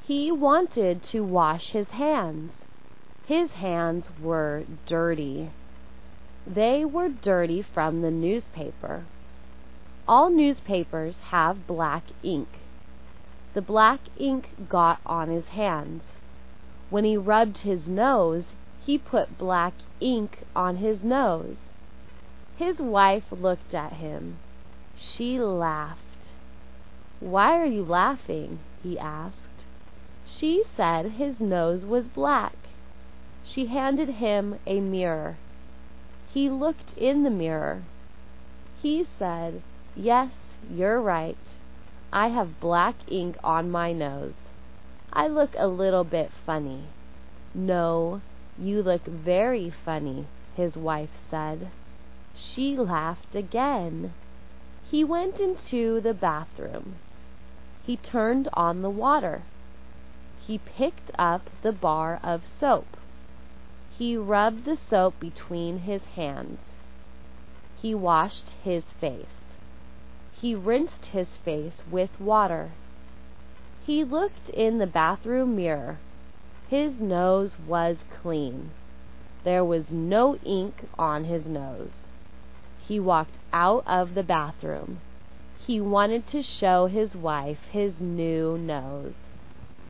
He wanted to wash his hands. His hands were dirty. They were dirty from the newspaper. All newspapers have black ink. The black ink got on his hands. When he rubbed his nose, he put black ink on his nose. His wife looked at him. She laughed. "Why are you laughing?" he asked. She said his nose was black. She handed him a mirror. He looked in the mirror. He said, "Yes, you're right. I have black ink on my nose. I look a little bit funny." "No, you look very funny," his wife said. She laughed again. He went into the bathroom. He turned on the water. He picked up the bar of soap. He rubbed the soap between his hands. He washed his face. He rinsed his face with water. He looked in the bathroom mirror. His nose was clean. There was no ink on his nose. He walked out of the bathroom. He wanted to show his wife his new nose.